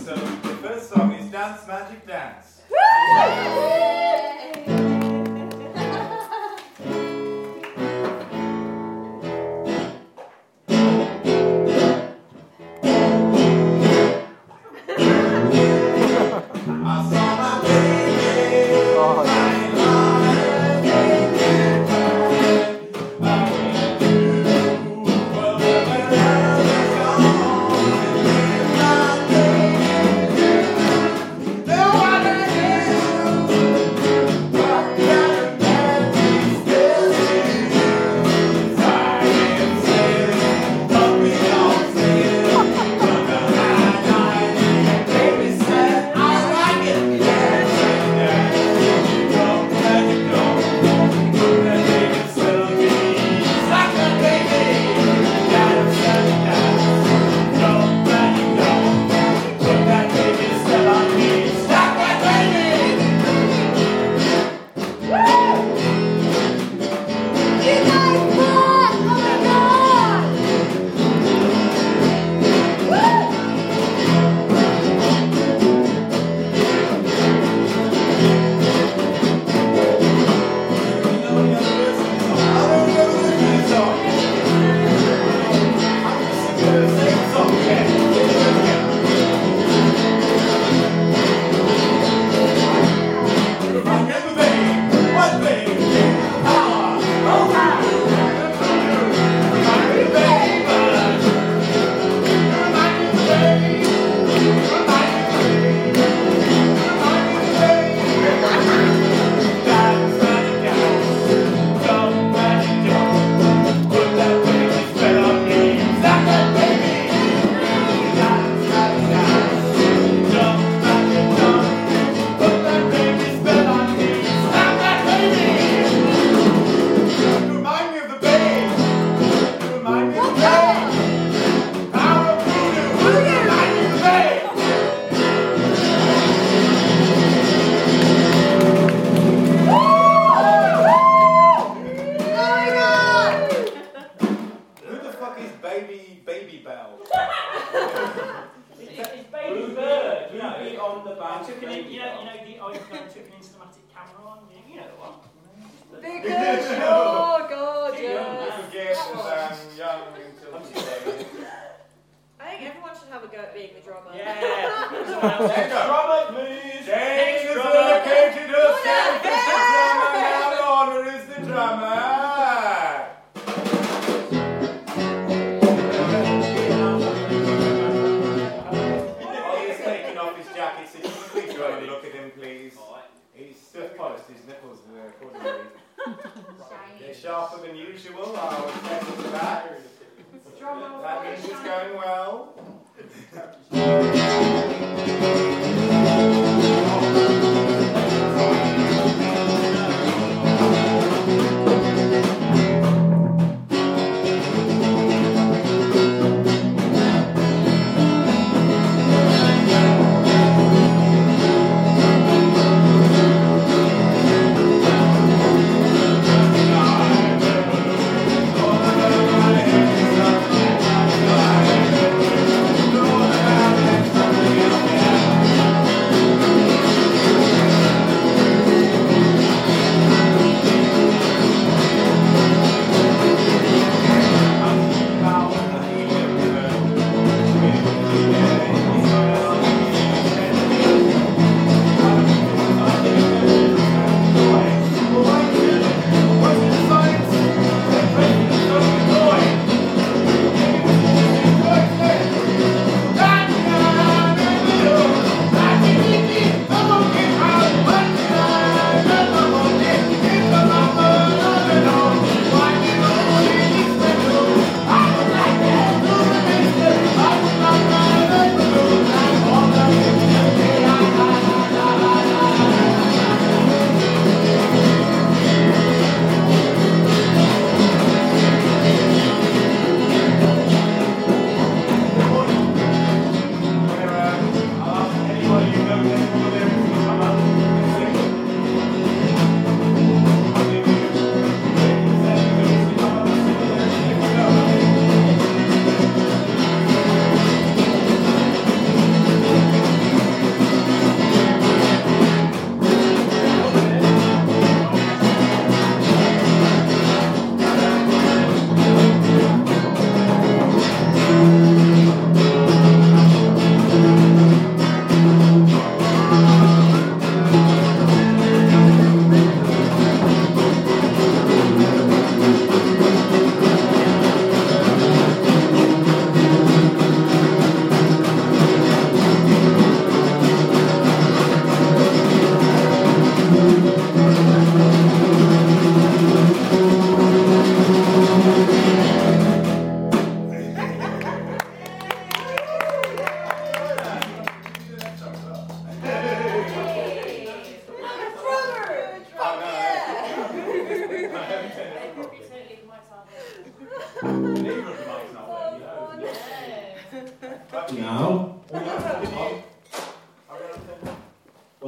So the first song is Dance Magic Dance.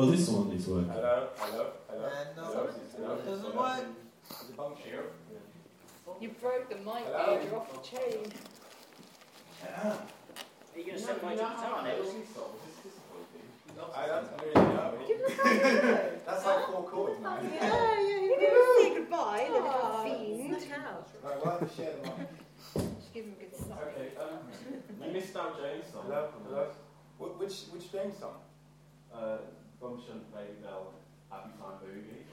Oh, this one is working. Hello. No, doesn't work. You broke the mic, Hello? dude. You're off the chain. Are you going to set my guitar next? I don't really know. Give him a phone. That's like 4 chords, man. Yeah, you didn't say goodbye, little fiend. Right, we'll have to share the mic. Just give him a good sign. Okay, you missed out James' song. Hello. Which James song? Bum Shouldn't Baby Bell, Happy Time Boogie.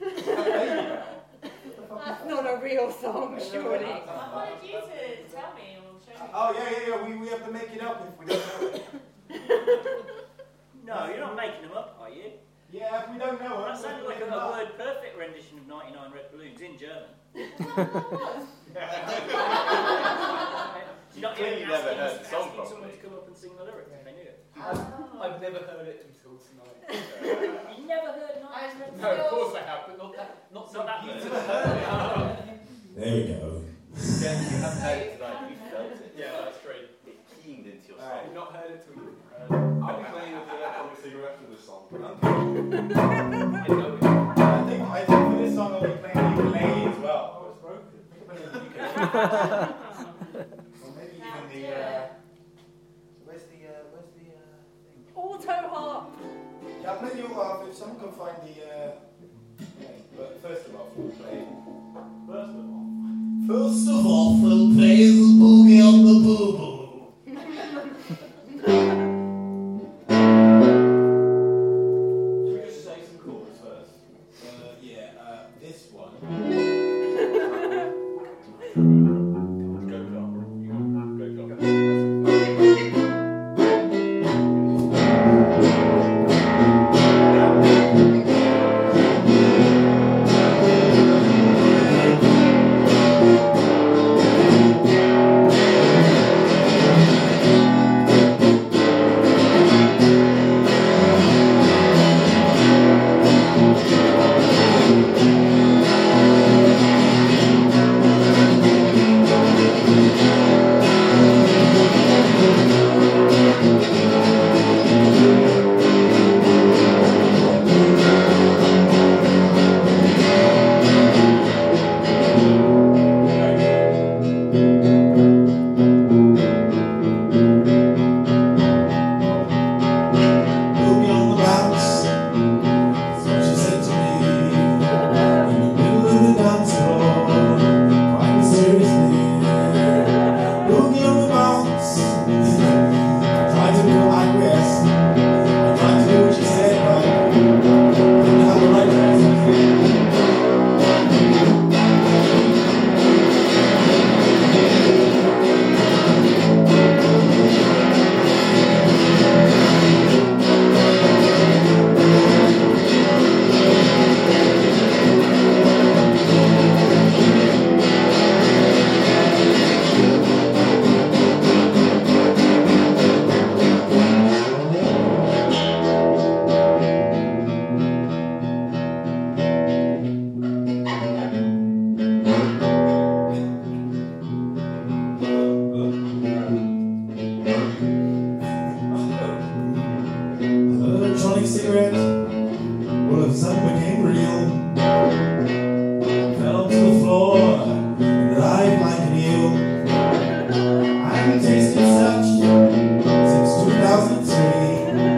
That's not a real song, surely. I wanted you to tell me or show me. Oh, yeah. We have to make it up if we don't know it. No, you're not making them up, are you? Yeah, if we don't know it. That sounded like a word perfect rendition of 99 Red Balloons in German. You're not Clearly even never heard the asking song someone properly. to come up and sing the lyrics if they knew it. I've never heard it until tonight. You never heard 99 Red No, of Balloons? course I have, but not so that beautiful. There we go. Yeah, you haven't heard it tonight, you felt it. Yeah, that's true. It keyed into your Alright. I've not heard it till you. I'll be playing with the electronic cigarette for this song. I know it. I think for this song I'll be playing the ukulele as well. Oh, it's broken. Or maybe even the where's the thing? Auto harp. Yeah, I'll play the harp if someone can find the thing. But first of all, we'll play. First of all, we'll play the boogie on the boo-boo. Should we just say some chords first? This one. Go Clark. Electronic cigarette. Well, if somebody